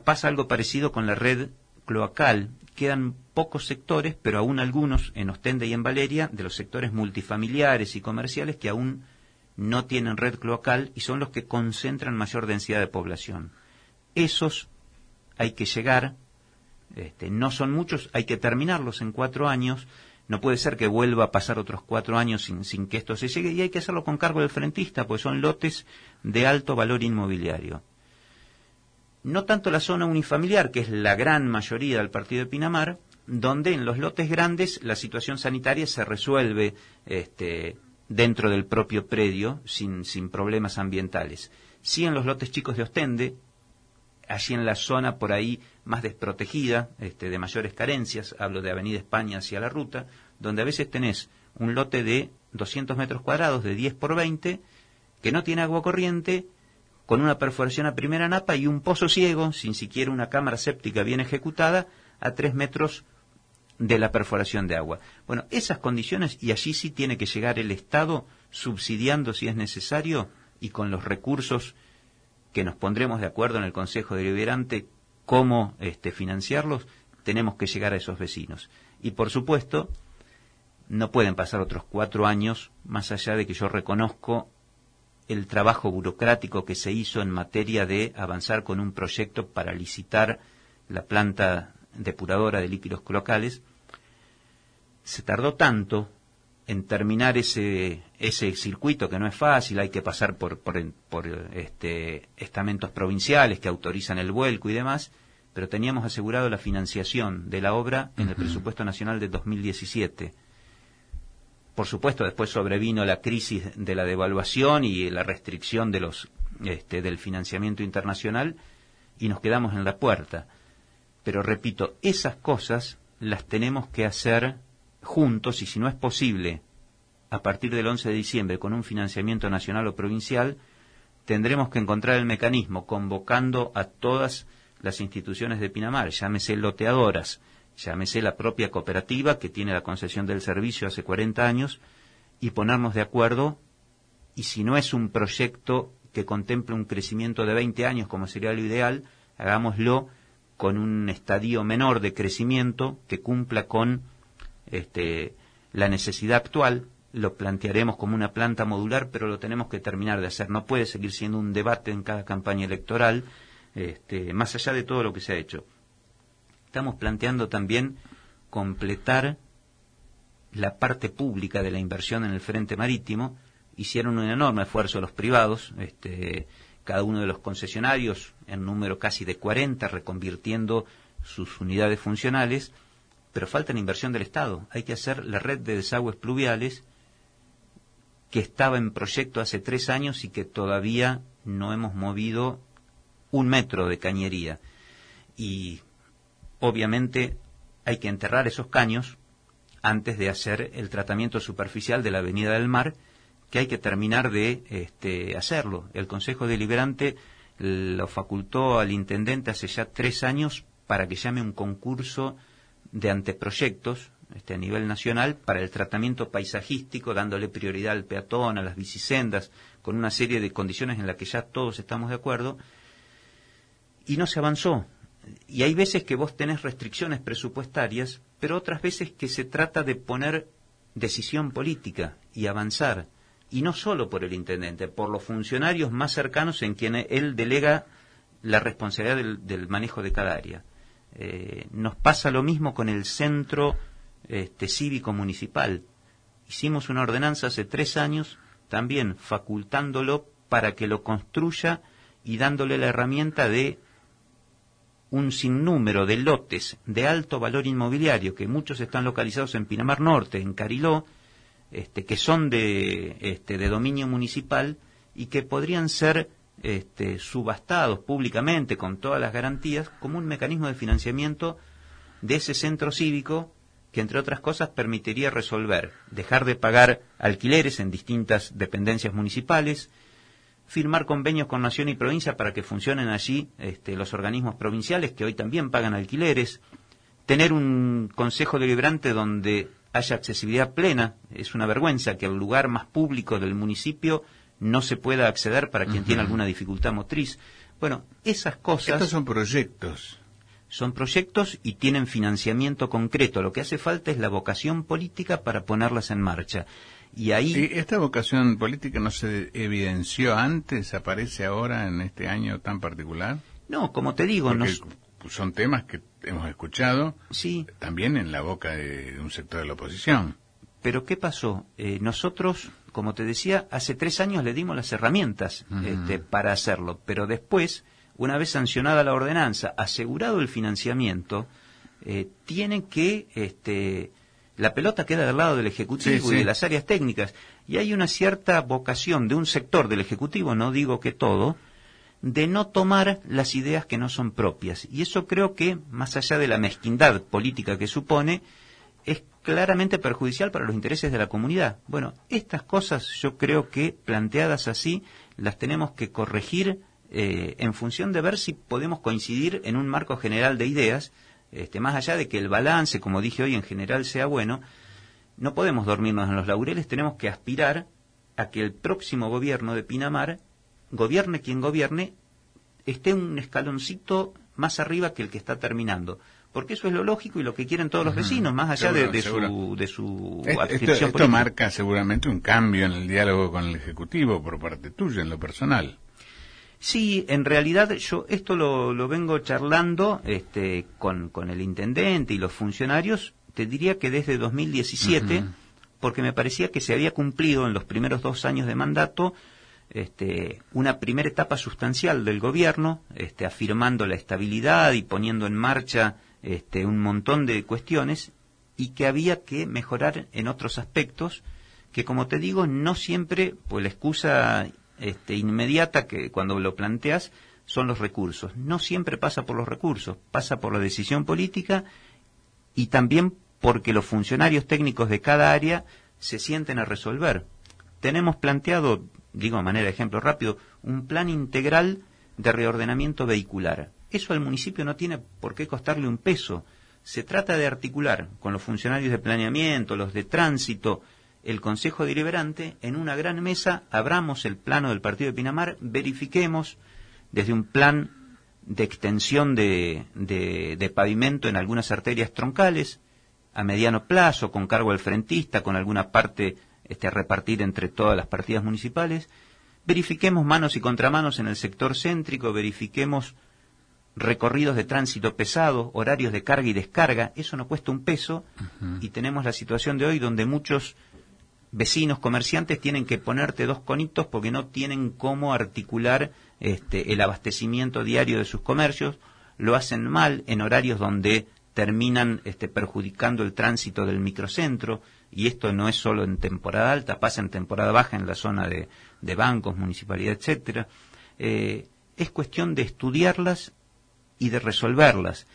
pasa algo parecido con la red cloacal. Quedan pocos sectores, pero aún algunos en Ostende y en Valeria, de los sectores multifamiliares y comerciales que aún no tienen red cloacal y son los que concentran mayor densidad de población. Esos hay que llegar, no son muchos, hay que terminarlos en 4 años. No puede ser que vuelva a pasar otros 4 años sin que esto se llegue, y hay que hacerlo con cargo del frentista, pues son lotes de alto valor inmobiliario. No tanto la zona unifamiliar, que es la gran mayoría del partido de Pinamar, donde en los lotes grandes la situación sanitaria se resuelve dentro del propio predio sin problemas ambientales. Sí en los lotes chicos de Ostende, allí en la zona por ahí más desprotegida, de mayores carencias, hablo de Avenida España hacia la ruta, donde a veces tenés un lote de 200 metros cuadrados de 10 por 20, que no tiene agua corriente, con una perforación a primera napa y un pozo ciego, sin siquiera una cámara séptica bien ejecutada, a 3 metros de la perforación de agua. Bueno, esas condiciones, y allí sí tiene que llegar el Estado, subsidiando si es necesario, y con los recursos que nos pondremos de acuerdo en el Consejo Deliberante cómo financiarlos, tenemos que llegar a esos vecinos. Y por supuesto, no pueden pasar otros 4 años, más allá de que yo reconozco el trabajo burocrático que se hizo en materia de avanzar con un proyecto para licitar la planta depuradora de líquidos cloacales. Se tardó tanto en terminar ese circuito, que no es fácil, hay que pasar por estamentos provinciales que autorizan el vuelco y demás, pero teníamos asegurado la financiación de la obra en el presupuesto nacional de 2017. Por supuesto, después sobrevino la crisis de la devaluación y la restricción de del financiamiento internacional y nos quedamos en la puerta. Pero repito, esas cosas las tenemos que hacer juntos, y si no es posible a partir del 11 de diciembre con un financiamiento nacional o provincial, tendremos que encontrar el mecanismo convocando a todas las instituciones de Pinamar, llámese loteadoras, llámese la propia cooperativa que tiene la concesión del servicio hace 40 años, y ponernos de acuerdo, y si no es un proyecto que contemple un crecimiento de 20 años como sería lo ideal, hagámoslo con un estadio menor de crecimiento que cumpla con la necesidad actual. Lo plantearemos como una planta modular, pero lo tenemos que terminar de hacer. No puede seguir siendo un debate en cada campaña electoral, más allá de todo lo que se ha hecho. Estamos planteando también completar la parte pública de la inversión en el frente marítimo. Hicieron un enorme esfuerzo los privados, cada uno de los concesionarios en número casi de 40, reconvirtiendo sus unidades funcionales, pero falta la inversión del Estado. Hay que hacer la red de desagües pluviales que estaba en proyecto hace 3 años y que todavía no hemos movido 1 metro de cañería. Y obviamente hay que enterrar esos caños antes de hacer el tratamiento superficial de la Avenida del Mar, que hay que terminar de hacerlo. El Consejo Deliberante lo facultó al intendente hace ya 3 años para que llame un concurso de anteproyectos a nivel nacional para el tratamiento paisajístico, dándole prioridad al peatón, a las bicisendas, con una serie de condiciones en las que ya todos estamos de acuerdo, y no se avanzó. Y hay veces que vos tenés restricciones presupuestarias, pero otras veces que se trata de poner decisión política y avanzar, y no solo por el intendente, por los funcionarios más cercanos en quienes él delega la responsabilidad del manejo de cada área. Nos pasa lo mismo con el centro cívico municipal. Hicimos una ordenanza hace 3 años, también facultándolo para que lo construya y dándole la herramienta de un sinnúmero de lotes de alto valor inmobiliario, que muchos están localizados en Pinamar Norte, en Cariló, que son de dominio municipal y que podrían ser subastados públicamente con todas las garantías como un mecanismo de financiamiento de ese centro cívico que, entre otras cosas, permitiría resolver, dejar de pagar alquileres en distintas dependencias municipales, firmar convenios con nación y provincia para que funcionen allí los organismos provinciales que hoy también pagan alquileres, tener un consejo deliberante donde haya accesibilidad plena. Es una vergüenza que al lugar más público del municipio no se pueda acceder para quien tiene alguna dificultad motriz. Bueno, esas cosas... Estos son proyectos. Son proyectos y tienen financiamiento concreto. Lo que hace falta es la vocación política para ponerlas en marcha. Y ahí... ¿Y esta vocación política no se evidenció antes? ¿Aparece ahora en este año tan particular? No, como te digo... Porque son temas que hemos escuchado sí, también en la boca de un sector de la oposición. Pero ¿qué pasó? Nosotros, como te decía, hace 3 años le dimos las herramientas para hacerlo, pero después, una vez sancionada la ordenanza, asegurado el financiamiento, tienen que... la pelota queda del lado del Ejecutivo y de las áreas técnicas, y hay una cierta vocación de un sector del Ejecutivo, no digo que todo, de no tomar las ideas que no son propias. Y eso creo que, más allá de la mezquindad política que supone, es claramente perjudicial para los intereses de la comunidad. Bueno, estas cosas yo creo que, planteadas así, las tenemos que corregir en función de ver si podemos coincidir en un marco general de ideas, más allá de que el balance, como dije hoy, en general sea bueno. No podemos dormirnos en los laureles, tenemos que aspirar a que el próximo gobierno de Pinamar, gobierne quien gobierne, esté un escaloncito más arriba que el que está terminando. Porque eso es lo lógico y lo que quieren todos los vecinos, más allá de su adscripción política. Esto marca seguramente un cambio en el diálogo con el Ejecutivo por parte tuya, en lo personal. Sí, en realidad yo esto lo vengo charlando con el intendente y los funcionarios, te diría que desde 2017, porque me parecía que se había cumplido en los primeros 2 años de mandato una primera etapa sustancial del gobierno, afirmando la estabilidad y poniendo en marcha un montón de cuestiones, y que había que mejorar en otros aspectos que, como te digo, no siempre, pues la excusa inmediata que cuando lo planteas son los recursos. No siempre pasa por los recursos, pasa por la decisión política y también porque los funcionarios técnicos de cada área se sienten a resolver. Tenemos planteado, digo de manera de ejemplo rápido, un plan integral de reordenamiento vehicular. Eso al municipio no tiene por qué costarle un peso. Se trata de articular con los funcionarios de planeamiento, los de tránsito, el Consejo Deliberante, en una gran mesa, abramos el plano del partido de Pinamar, verifiquemos desde un plan de extensión de pavimento en algunas arterias troncales, a mediano plazo, con cargo al frentista, con alguna parte a repartir entre todas las partidas municipales, verifiquemos manos y contramanos en el sector céntrico, verifiquemos recorridos de tránsito pesado, horarios de carga y descarga, eso no cuesta un peso, y tenemos la situación de hoy donde muchos vecinos, comerciantes, tienen que ponerte 2 conitos porque no tienen cómo articular el abastecimiento diario de sus comercios, lo hacen mal en horarios donde terminan perjudicando el tránsito del microcentro, y esto no es solo en temporada alta, pasa en temporada baja en la zona de bancos, municipalidad, etcétera. Es cuestión de estudiarlas y de resolverlas.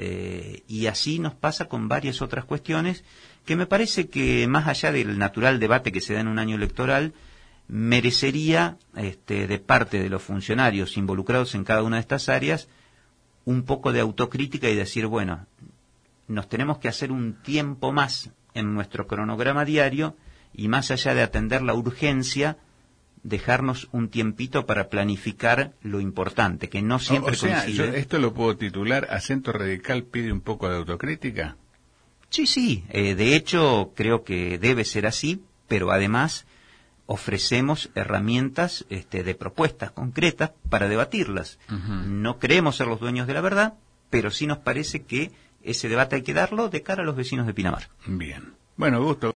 Y así nos pasa con varias otras cuestiones que me parece que, más allá del natural debate que se da en un año electoral, merecería de parte de los funcionarios involucrados en cada una de estas áreas un poco de autocrítica y decir, bueno, nos tenemos que hacer un tiempo más en nuestro cronograma diario y, más allá de atender la urgencia, dejarnos un tiempito para planificar lo importante, que no siempre coincide. Yo esto lo puedo titular, ¿Acento Radical pide un poco de autocrítica? Sí, de hecho creo que debe ser así, pero además ofrecemos herramientas de propuestas concretas para debatirlas. No creemos ser los dueños de la verdad, pero sí nos parece que ese debate hay que darlo de cara a los vecinos de Pinamar. Bien. Bueno, gusto.